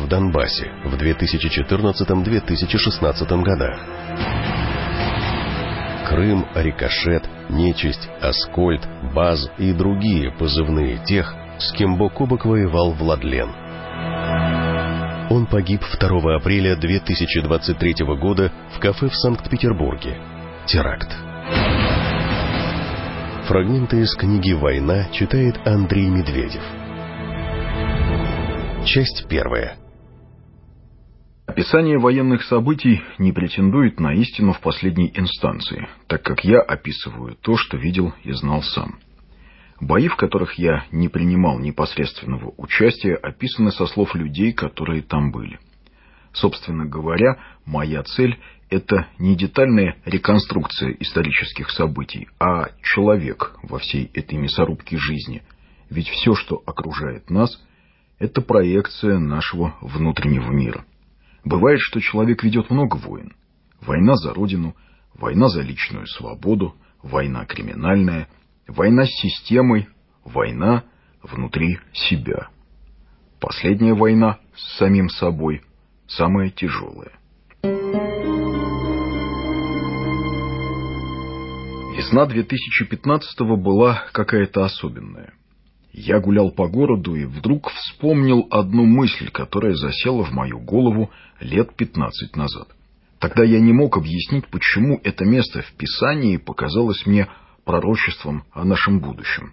Донбассе в 2014-2016 годах. Крым, Рикошет, Нечисть, Аскольд, Баз и другие позывные тех, с кем бок о бок воевал Владлен. Он погиб 2 апреля 2023 года в кафе в Санкт-Петербурге. Теракт. Фрагменты из книги «Война» читает Андрей Медведев. Часть 1. Описание военных событий не претендует на истину в последней инстанции, так как я описываю то, что видел и знал сам. Бои, в которых я не принимал непосредственного участия, описаны со слов людей, которые там были. Собственно говоря, моя цель – это не детальная реконструкция исторических событий, а человек во всей этой мясорубке жизни. Ведь все, что окружает нас – это проекция нашего внутреннего мира. Бывает, что человек ведет много войн. Война за родину, война за личную свободу, война криминальная, война с системой, война внутри себя. Последняя война с самим собой самая тяжелая. Весна 2015-го была какая-то особенная. Я гулял по городу и вдруг вспомнил одну мысль, которая засела в мою голову лет 15 назад. Тогда я не мог объяснить, почему это место в Писании показалось мне пророчеством о нашем будущем.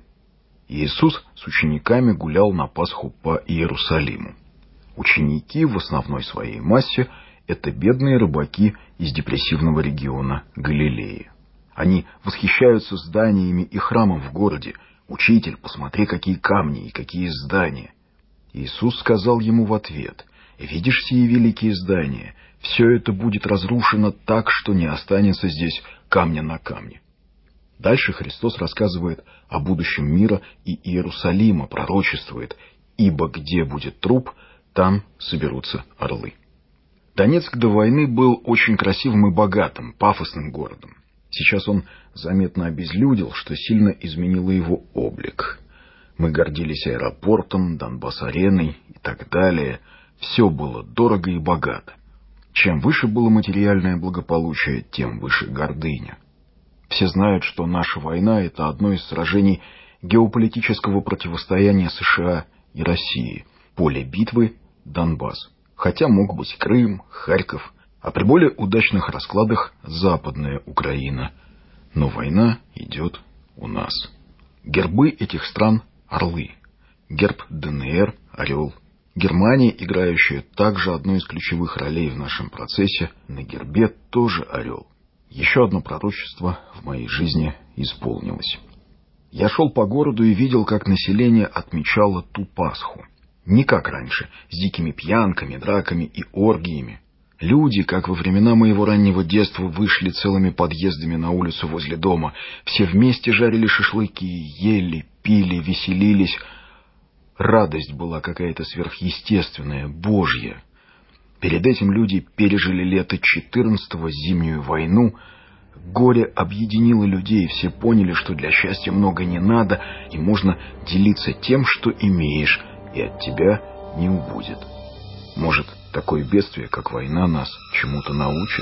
Иисус с учениками гулял на Пасху по Иерусалиму. Ученики в основной своей массе – это бедные рыбаки из депрессивного региона Галилеи. Они восхищаются зданиями и храмом в городе. «Учитель, посмотри, какие камни и какие здания!» Иисус сказал ему в ответ: «Видишь сии великие здания? Все это будет разрушено так, что не останется здесь камня на камне». Дальше Христос рассказывает о будущем мира и Иерусалима, пророчествует: «Ибо где будет труп, там соберутся орлы». Донецк до войны был очень красивым и богатым, пафосным городом. Сейчас он заметно обезлюдил, что сильно изменило его облик. Мы гордились аэропортом, Донбасс-ареной и так далее. Все было дорого и богато. Чем выше было материальное благополучие, тем выше гордыня. Все знают, что наша война – это одно из сражений геополитического противостояния США и России. Поле битвы – Донбасс. Хотя мог быть Крым, Харьков, а при более удачных раскладах – Западная Украина. Но война идет у нас. Гербы этих стран – орлы. Герб ДНР – орел. Германия, играющая также одну из ключевых ролей в нашем процессе, на гербе тоже орел. Еще одно пророчество в моей жизни исполнилось. Я шел по городу и видел, как население отмечало ту Пасху. Не как раньше, с дикими пьянками, драками и оргиями. Люди, как во времена моего раннего детства, вышли целыми подъездами на улицу возле дома. Все вместе жарили шашлыки, ели, пили, веселились. Радость была какая-то сверхъестественная, божья. Перед этим люди пережили лето 14-го, зимнюю войну. Горе объединило людей, все поняли, что для счастья много не надо, и можно делиться тем, что имеешь, и от тебя не убудет. Может, такое бедствие, как война, нас чему-то научит?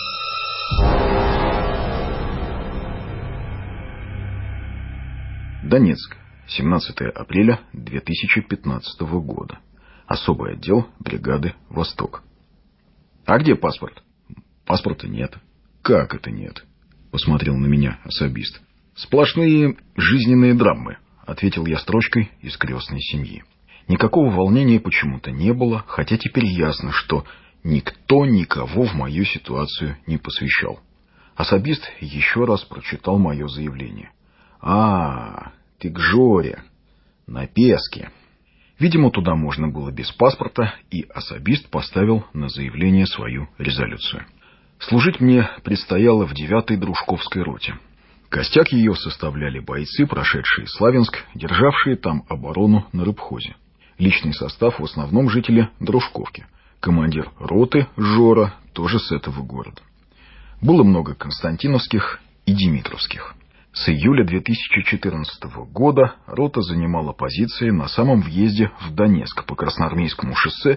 Донецк, 17 апреля 2015 года. Особый отдел бригады «Восток». «А где паспорт?» «Паспорта нет». «Как это нет?» — посмотрел на меня особист. «Сплошные жизненные драмы», — ответил я строчкой из «Крестной семьи». Никакого волнения почему-то не было, хотя теперь ясно, что никто никого в мою ситуацию не посвящал. Особист еще раз прочитал мое заявление. «А, ты к Жоре, на Песке». Видимо, туда можно было без паспорта, и особист поставил на заявление свою резолюцию. Служить мне предстояло в 9-й Дружковской роте. Костяк ее составляли бойцы, прошедшие Славянск, державшие там оборону на рыбхозе. Личный состав в основном жители Дружковки. Командир роты Жора тоже с этого города. Было много константиновских и димитровских. С июля 2014 года рота занимала позиции на самом въезде в Донецк по Красноармейскому шоссе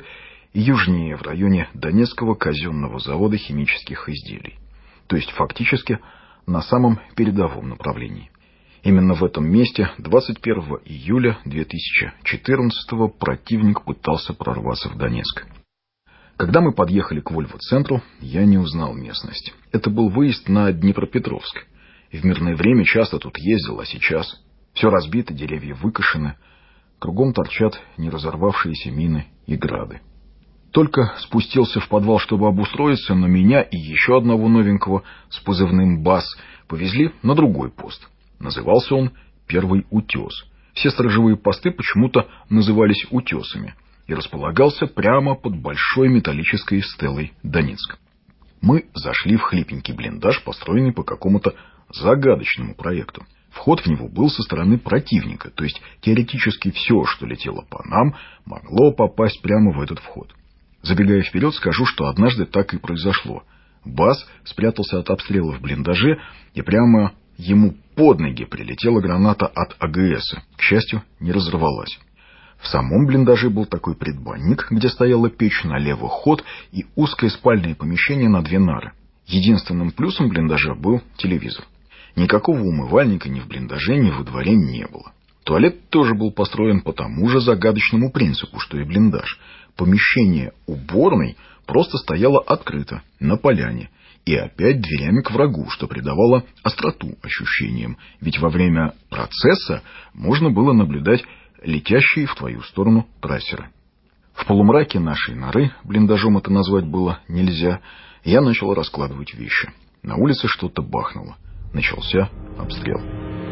и южнее, в районе Донецкого казенного завода химических изделий. То есть фактически на самом передовом направлении. Именно в этом месте 21 июля 2014 противник пытался прорваться в Донецк. Когда мы подъехали к Вольво-центру, я не узнал местность. Это был выезд на Днепропетровск. И в мирное время часто тут ездил, а сейчас все разбито, деревья выкошены, кругом торчат не разорвавшиеся мины и грады. Только спустился в подвал, чтобы обустроиться, но меня и еще одного новенького с позывным «БАС» повезли на другой пост. Назывался он «Первый утес». Все сторожевые посты почему-то назывались утесами и располагался прямо под большой металлической стелой Донецк. Мы зашли в хлипенький блиндаж, построенный по какому-то загадочному проекту. Вход в него был со стороны противника, то есть теоретически все, что летело по нам, могло попасть прямо в этот вход. Забегая вперед, скажу, что однажды так и произошло. БАС спрятался от обстрела в блиндаже, и прямо ему под ноги прилетела граната от АГС. К счастью, не разорвалась. В самом блиндаже был такой предбанник, где стояла печь, налево ход и узкое спальное помещение на 2 нары. Единственным плюсом блиндажа был телевизор. Никакого умывальника ни в блиндаже, ни во дворе не было. Туалет тоже был построен по тому же загадочному принципу, что и блиндаж. Помещение уборной просто стояло открыто, на поляне, и опять дверями к врагу, что придавало остроту ощущениям, ведь во время процесса можно было наблюдать летящие в твою сторону трассеры. В полумраке нашей норы, блиндажом это назвать было нельзя, я начал раскладывать вещи. На улице что-то бахнуло. Начался обстрел.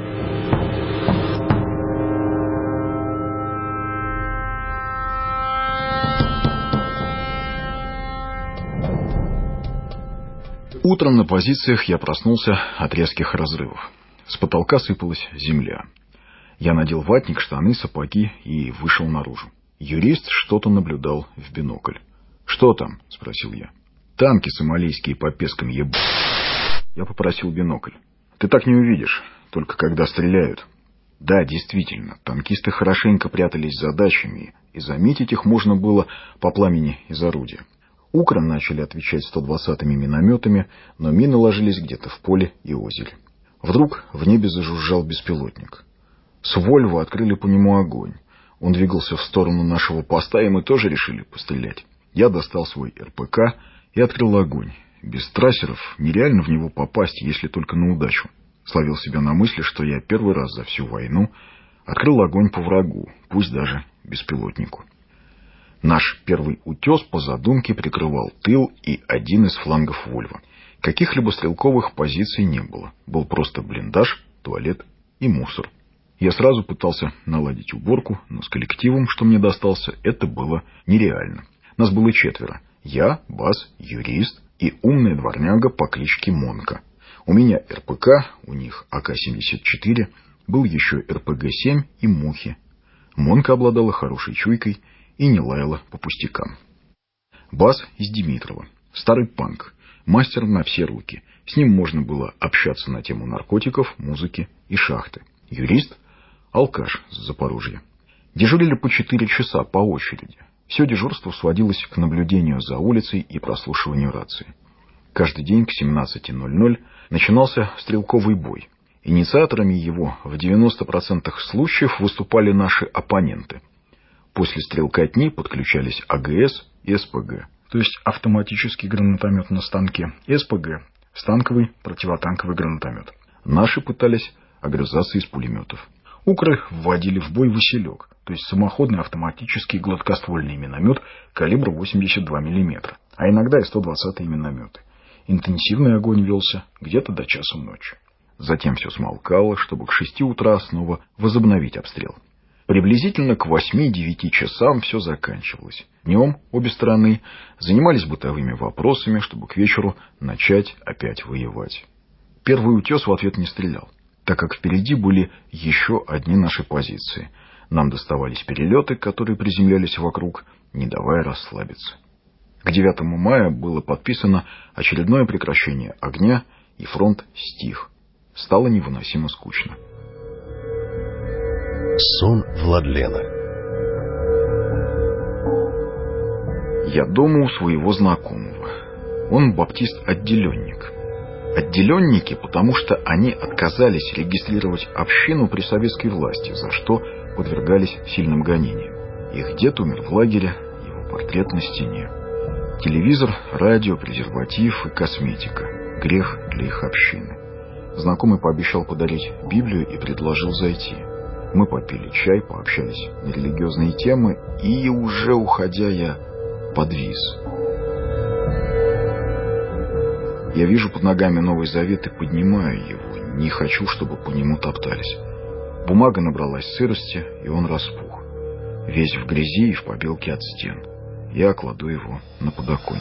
Утром на позициях я проснулся от резких разрывов. С потолка сыпалась земля. Я надел ватник, штаны, сапоги и вышел наружу. Юрист что-то наблюдал в бинокль. «Что там?» — спросил я. «Танки сомалийские по пескам ебут». Я попросил бинокль. «Ты так не увидишь, только когда стреляют». Да, действительно, танкисты хорошенько прятались за дачами, и заметить их можно было по пламени из орудия. Укры начали отвечать 120-ми минометами, но мины ложились где-то в поле и озере. Вдруг в небе зажужжал беспилотник. С Вольво открыли по нему огонь. Он двигался в сторону нашего поста, и мы тоже решили пострелять. Я достал свой РПК и открыл огонь. Без трассеров нереально в него попасть, если только на удачу. Словил себя на мысли, что я первый раз за всю войну открыл огонь по врагу, пусть даже беспилотнику. Наш первый утес по задумке прикрывал тыл и один из флангов Вольво. Каких-либо стрелковых позиций не было. Был просто блиндаж, туалет и мусор. Я сразу пытался наладить уборку, но с коллективом, что мне достался, это было нереально. Нас было 4. Я, БАС, юрист и умная дворняга по кличке Монка. У меня РПК, у них АК-74, был еще РПГ-7 и мухи. Монка обладала хорошей чуйкой и не лаяла по пустякам. БАС из Димитрова. Старый панк. Мастер на все руки. С ним можно было общаться на тему наркотиков, музыки и шахты. Юрист — алкаш с Запорожья. Дежурили по 4 часа по очереди. Все дежурство сводилось к наблюдению за улицей и прослушиванию рации. Каждый день к 17:00 начинался стрелковый бой. Инициаторами его в 90% случаев выступали наши оппоненты. После стрелкотни подключались АГС и СПГ, то есть автоматический гранатомет на станке, и СПГ, станковый противотанковый гранатомет. Наши пытались огрызаться из пулеметов. Укры вводили в бой «Василек», то есть самоходный автоматический гладкоствольный миномет калибра 82 мм, а иногда и 120-е минометы. Интенсивный огонь велся где-то до часу ночи. Затем все смолкало, чтобы к 6 утра снова возобновить обстрел. Приблизительно к 8-9 часам все заканчивалось. Днем обе стороны занимались бытовыми вопросами, чтобы к вечеру начать опять воевать. Первый утес в ответ не стрелял, так как впереди были еще одни наши позиции. Нам доставались перелеты, которые приземлялись вокруг, не давая расслабиться. К 9 мая было подписано очередное прекращение огня, и фронт стих. Стало невыносимо скучно. Сон Владлена. Я дома у своего знакомого. Он баптист-отделенник. Отделенники, потому что они отказались регистрировать общину при советской власти, за что подвергались сильным гонениям. Их дед умер в лагере, его портрет на стене. Телевизор, радио, презерватив и косметика. Грех для их общины. Знакомый пообещал подарить Библию и предложил зайти. Мы попили чай, пообщались на религиозные темы, и уже уходя я подвис. Я вижу под ногами Новый Завет и поднимаю его. Не хочу, чтобы по нему топтались. Бумага набралась сырости, и он распух. Весь в грязи и в побелке от стен. Я кладу его на подоконник.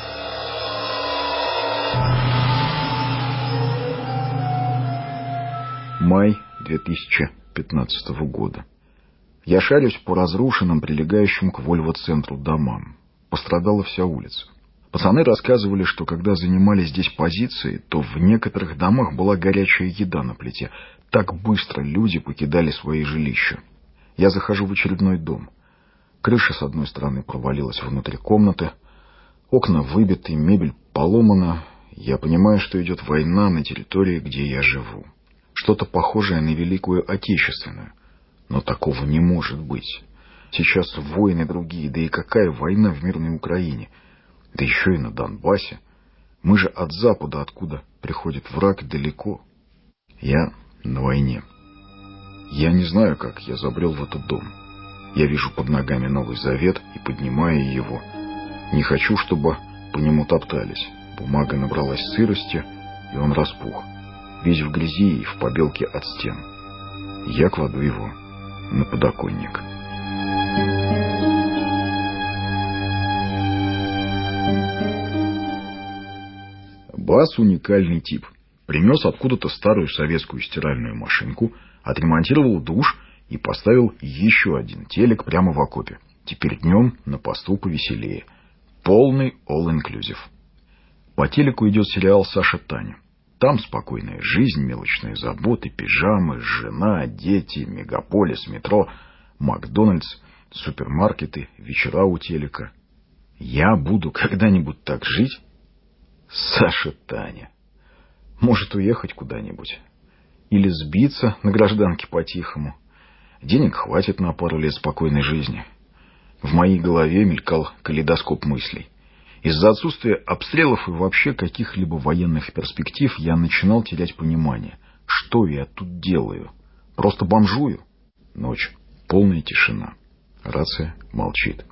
Май 2015 года. Я шарюсь по разрушенным, прилегающим к Вольво-центру домам. Пострадала вся улица. Пацаны рассказывали, что когда занимали здесь позиции, то в некоторых домах была горячая еда на плите. Так быстро люди покидали свои жилища. Я захожу в очередной дом. Крыша с одной стороны провалилась внутрь комнаты. Окна выбиты, мебель поломана. Я понимаю, что идет война на территории, где я живу. Что-то похожее на Великую Отечественную. Но такого не может быть. Сейчас войны другие, да и какая война в мирной Украине? Да еще и на Донбассе. Мы же от Запада, откуда приходит враг, далеко. Я на войне. Я не знаю, как я забрел в этот дом. Я вижу под ногами Новый Завет и поднимаю его. Не хочу, чтобы по нему топтались. Бумага набралась сырости, и он распух. Весь в грязи и в побелке от стен. Я кладу его на подоконник. Бас — уникальный тип. Принес откуда-то старую советскую стиральную машинку, отремонтировал душ и поставил еще один телек прямо в окопе. Теперь днем на посту повеселее. Полный all-inclusive. По телеку идет сериал «Саша Таня». Там спокойная жизнь, мелочные заботы, пижамы, жена, дети, мегаполис, метро, Макдональдс, супермаркеты, вечера у телека. Я буду когда-нибудь так жить? Саша Таня. Может, уехать куда-нибудь? Или сбиться на гражданке по-тихому? Денег хватит на пару лет спокойной жизни. В моей голове мелькал калейдоскоп мыслей. Из-за отсутствия обстрелов и вообще каких-либо военных перспектив я начинал терять понимание. Что я тут делаю? Просто бомжую? Ночь. Полная тишина. Рация молчит.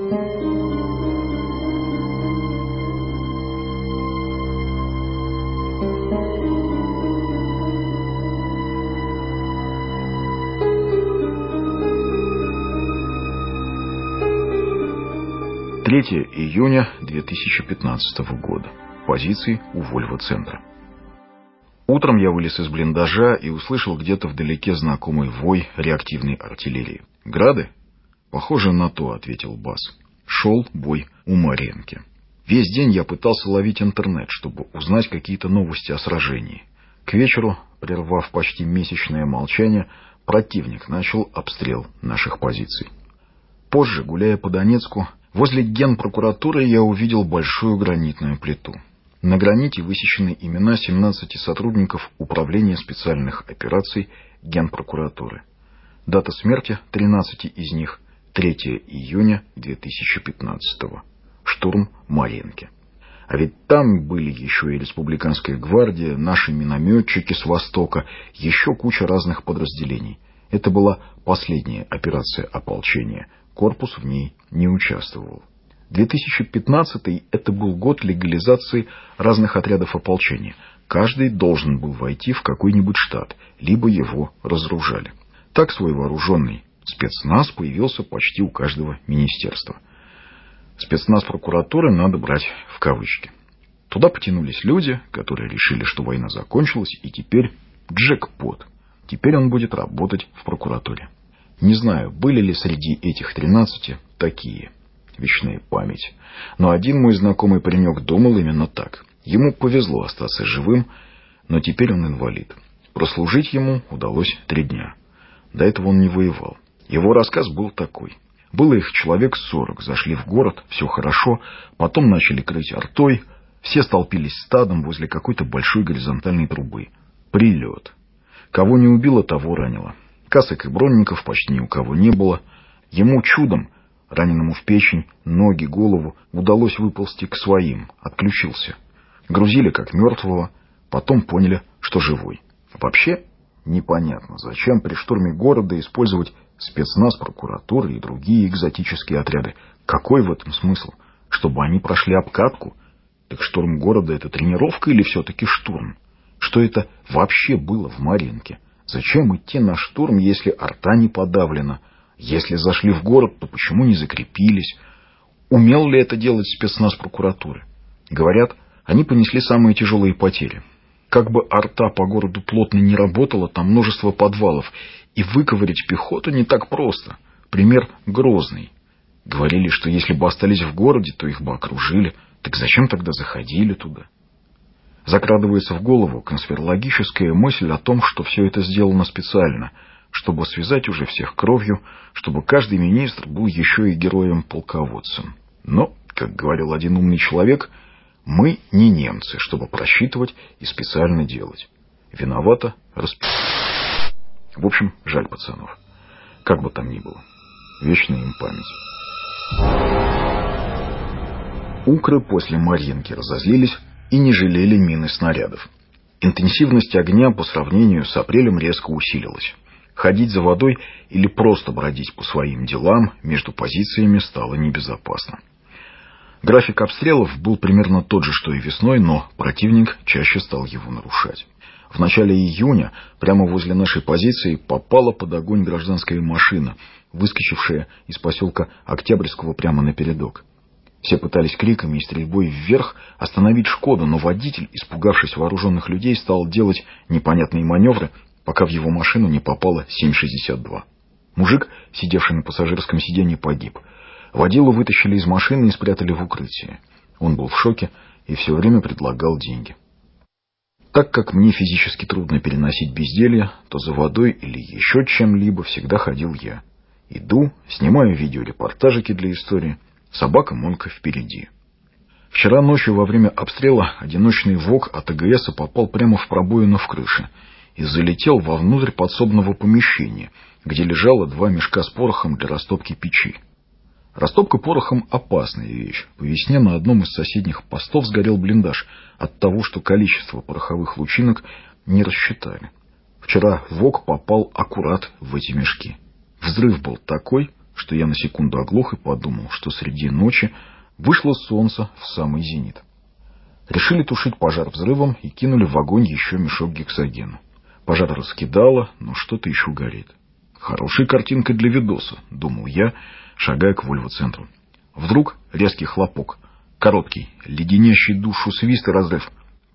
3 июня 2015 года. Позиции у Вольво-центра. Утром я вылез из блиндажа и услышал где-то вдалеке знакомый вой реактивной артиллерии. «Грады?» «Похоже на то», — ответил Бас. Шел бой у Марьинки. Весь день я пытался ловить интернет, чтобы узнать какие-то новости о сражении. К вечеру, прервав почти месячное молчание, противник начал обстрел наших позиций. Позже, гуляя по Донецку, возле генпрокуратуры я увидел большую гранитную плиту. На граните высечены имена 17 сотрудников Управления специальных операций Генпрокуратуры. Дата смерти 13 из них 3 июня 2015. Штурм Марьинки. А ведь там были еще и Республиканская гвардия, наши минометчики с востока, еще куча разных подразделений. Это была последняя операция ополчения. Корпус в ней не участвовал. 2015 это был год легализации разных отрядов ополчения. Каждый должен был войти в какой-нибудь штат, либо его разоружали. Так свой вооруженный спецназ появился почти у каждого министерства. Спецназ прокуратуры надо брать в кавычки. Туда потянулись люди, которые решили, что война закончилась, и теперь джекпот. Теперь он будет работать в прокуратуре. Не знаю, были ли среди этих 13 такие. Вечная память. Но один мой знакомый паренек думал именно так. Ему повезло остаться живым, но теперь он инвалид. Прослужить ему удалось 3 дня. До этого он не воевал. Его рассказ был такой. Было их человек 40, зашли в город, все хорошо, потом начали крыть артой, все столпились стадом возле какой-то большой горизонтальной трубы. Прилет. Кого не убило, того ранило. Касок и бронников почти ни у кого не было. Ему чудом, раненому в печень, ноги, голову, удалось выползти к своим, отключился. Грузили как мертвого, потом поняли, что живой. Вообще непонятно, зачем при штурме города использовать спецназ, прокуратуры и другие экзотические отряды. Какой в этом смысл? Чтобы они прошли обкатку? Так штурм города — это тренировка или все-таки штурм? Что это вообще было в Марьинке? Зачем идти на штурм, если арта не подавлена? Если зашли в город, то почему не закрепились? Умел ли это делать спецназ прокуратуры? Говорят, они понесли самые тяжелые потери. Как бы арта по городу плотно не работала, там множество подвалов, и выковырять пехоту не так просто. Пример Грозный. Говорили, что если бы остались в городе, то их бы окружили. Так зачем тогда заходили туда? Закрадывается в голову конспирологическая мысль о том, что все это сделано специально, чтобы связать уже всех кровью, чтобы каждый министр был еще и героем-полководцем. Но, как говорил один умный человек, мы не немцы, чтобы просчитывать и специально делать. Виновата В общем, жаль пацанов. Как бы там ни было. Вечная им память. Укры после Марьинки разозлились и не жалели мин и снарядов. Интенсивность огня по сравнению с апрелем резко усилилась. Ходить за водой или просто бродить по своим делам между позициями стало небезопасно. График обстрелов был примерно тот же, что и весной, но противник чаще стал его нарушать. В начале июня прямо возле нашей позиции попала под огонь гражданская машина, выскочившая из поселка Октябрьского прямо напередок. Все пытались криками и стрельбой вверх остановить «Шкоду», но водитель, испугавшись вооруженных людей, стал делать непонятные маневры, пока в его машину не попало 7,62. Мужик, сидевший на пассажирском сиденье, погиб. Водилу вытащили из машины и спрятали в укрытие. Он был в шоке и все время предлагал деньги. Так как мне физически трудно переносить безделье, то за водой или еще чем-либо всегда ходил я. Иду, снимаю видеорепортажики для истории, собака Монка впереди. Вчера ночью во время обстрела одиночный ВОК от АГС попал прямо в пробоину в крыше и залетел вовнутрь подсобного помещения, где лежало 2 мешка с порохом для растопки печи. Растопка порохом — опасная вещь. По весне на одном из соседних постов сгорел блиндаж от того, что количество пороховых лучинок не рассчитали. Вчера ВОК попал аккурат в эти мешки. Взрыв был такой, что я на секунду оглох и подумал, что среди ночи вышло солнце в самый зенит. Решили тушить пожар взрывом и кинули в огонь еще мешок гексогена. Пожар раскидало, но что-то еще горит. Хорошая картинка для видоса, думал я, шагая к Вольво-центру. Вдруг резкий хлопок, короткий, леденящий душу свист и разрыв.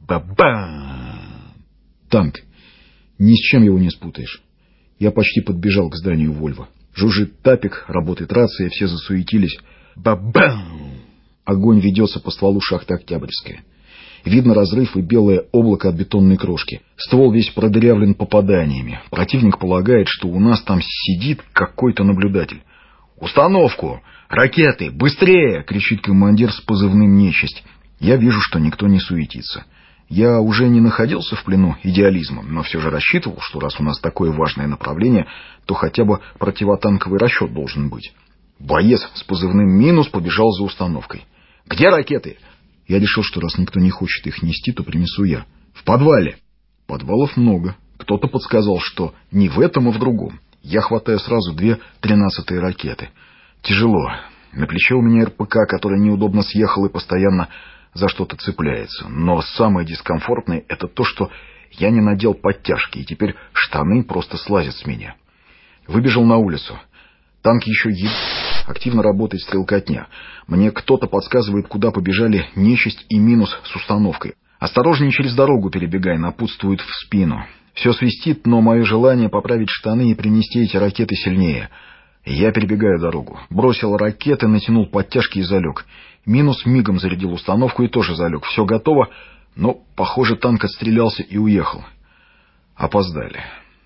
Ба-бам! Танк. Ни с чем его не спутаешь. Я почти подбежал к зданию Вольво. Жужжит тапик, работает рация, все засуетились. Ба-бам! Огонь ведется по стволу шахты Октябрьская. Видно разрыв и белое облако от бетонной крошки. Ствол весь продырявлен попаданиями. Противник полагает, что у нас там сидит какой-то наблюдатель. «Установку! Ракеты! Быстрее!» — кричит командир с позывным «Нечисть». Я вижу, что никто не суетится. Я уже не находился в плену идеализма, но все же рассчитывал, что раз у нас такое важное направление, то хотя бы противотанковый расчет должен быть. Боец с позывным «Минус» побежал за установкой. «Где ракеты?» Я решил, что раз никто не хочет их нести, то принесу я. «В подвале». Подвалов много. Кто-то подсказал, что не в этом, а в другом. Я хватаю сразу 2 13-е ракеты. Тяжело. На плече у меня РПК, который неудобно съехал и постоянно за что-то цепляется. Но самое дискомфортное — это то, что я не надел подтяжки, и теперь штаны просто слазят с меня. Выбежал на улицу. Танк еще активно работает стрелкотня. Мне кто-то подсказывает, куда побежали «Нечисть» и «Минус» с установкой. «Осторожнее через дорогу перебегай», напутствует в спину. Все свистит, но мое желание поправить штаны и принести эти ракеты сильнее. Я перебегаю дорогу. Бросил ракеты, натянул подтяжки и залег. «Минус» мигом зарядил установку и тоже залег. Все готово, но, похоже, танк отстрелялся и уехал. Опоздали.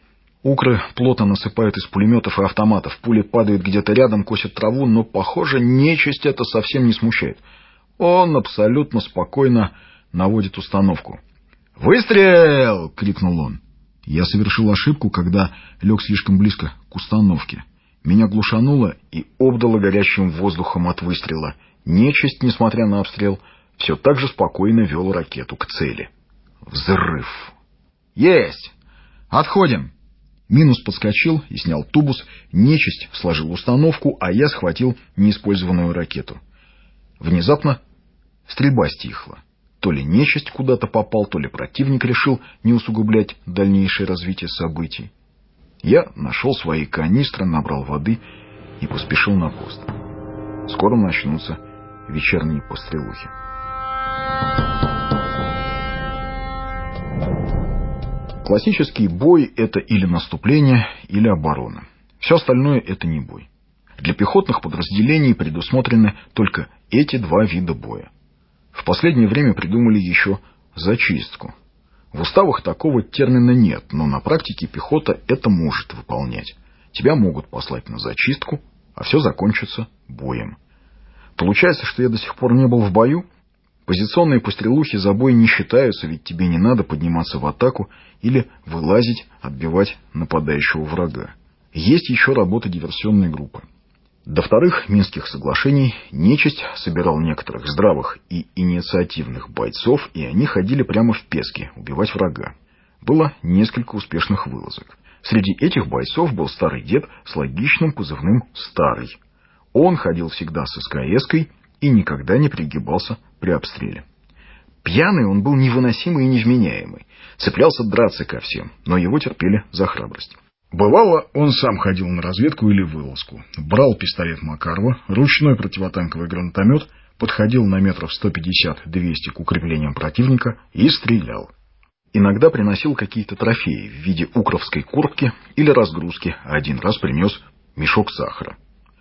Укры плотно насыпают из пулеметов и автоматов, пули падают где-то рядом, косят траву, но, похоже, нечисть это совсем не смущает. Он абсолютно спокойно наводит установку. «Выстрел!» — крикнул он. Я совершил ошибку, когда лег слишком близко к установке. Меня глушануло и обдало горячим воздухом от выстрела. Нечисть, несмотря на обстрел, все так же спокойно вел ракету к цели. Взрыв. «Есть! Отходим!» Минус подскочил и снял тубус, нечисть сложил установку, а я схватил неиспользованную ракету. Внезапно стрельба стихла. То ли нечисть куда-то попал, то ли противник решил не усугублять дальнейшее развитие событий. Я нашел свои канистры, набрал воды и поспешил на пост. Скоро начнутся вечерние пострелухи. Классический бой — это или наступление, или оборона. Все остальное — это не бой. Для пехотных подразделений предусмотрены только эти два вида боя. В последнее время придумали еще зачистку. В уставах такого термина нет, но на практике пехота это может выполнять. Тебя могут послать на зачистку, а все закончится боем. Получается, что я до сих пор не был в бою? Позиционные пострелухи за бой не считаются, ведь тебе не надо подниматься в атаку или вылазить, отбивать нападающего врага. Есть еще работа диверсионной группы. До вторых Минских соглашений нечисть собирал некоторых здравых и инициативных бойцов, и они ходили прямо в Пески убивать врага. Было несколько успешных вылазок. Среди этих бойцов был старый дед с логичным позывным «Старый». Он ходил всегда с СКС-кой и никогда не пригибался при обстреле. Пьяный он был невыносимый и невменяемый, цеплялся драться ко всем, но его терпели за храбрость. Бывало, он сам ходил на разведку или вылазку, брал пистолет Макарова, ручной противотанковый гранатомет, подходил на метров 150-200 к укреплениям противника и стрелял. Иногда приносил какие-то трофеи в виде укровской куртки или разгрузки, а один раз принес мешок сахара.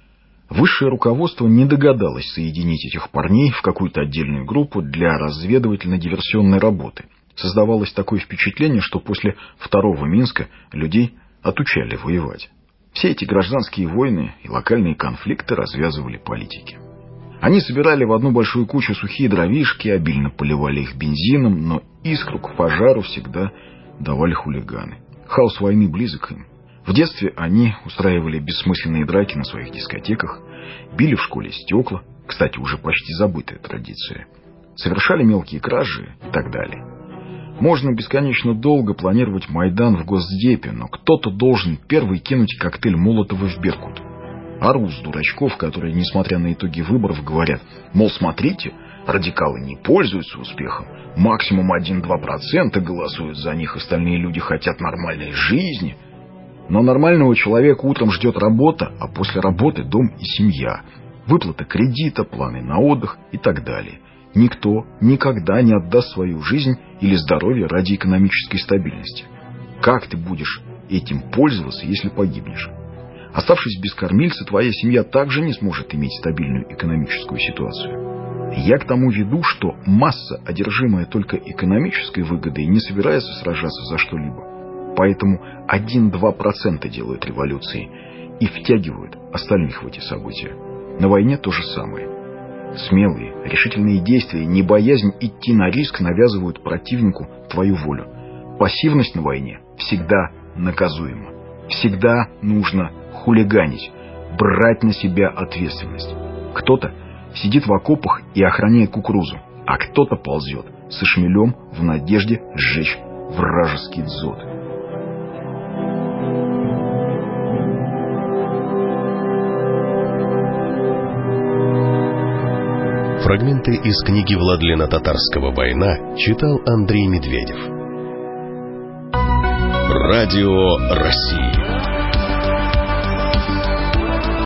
Высшее руководство не догадалось соединить этих парней в какую-то отдельную группу для разведывательно-диверсионной работы. Создавалось такое впечатление, что после второго Минска людей отучали воевать. Все эти гражданские войны и локальные конфликты развязывали политики. Они собирали в одну большую кучу сухие дровишки, обильно поливали их бензином, но искру к пожару всегда давали хулиганы. Хаос войны близок им. В детстве они устраивали бессмысленные драки на своих дискотеках, били в школе стекла, кстати, уже почти забытая традиция, совершали мелкие кражи и так далее. Можно бесконечно долго планировать Майдан в Госдепе, но кто-то должен первый кинуть коктейль Молотова в Беркут. Орут с дурачков, которые, несмотря на итоги выборов, говорят, мол, смотрите, радикалы не пользуются успехом, максимум 1-2% голосуют за них, остальные люди хотят нормальной жизни. Но нормального человека утром ждет работа, а после работы дом и семья, выплата кредита, планы на отдых и так далее. Никто никогда не отдаст свою жизнь или здоровье ради экономической стабильности. Как ты будешь этим пользоваться, если погибнешь? Оставшись без кормильца, твоя семья также не сможет иметь стабильную экономическую ситуацию. Я к тому веду, что масса, одержимая только экономической выгодой, не собирается сражаться за что-либо. Поэтому 1-2% делают революции и втягивают остальных в эти события. На войне то же самое. Смелые, решительные действия, не боязнь идти на риск, навязывают противнику твою волю. Пассивность на войне всегда наказуема. Всегда нужно хулиганить, брать на себя ответственность. Кто-то сидит в окопах и охраняет кукурузу, а кто-то ползет со шмелем в надежде сжечь вражеский дзот. Фрагменты из книги Владлена Татарского «Война» читал Андрей Медведев. Радио России.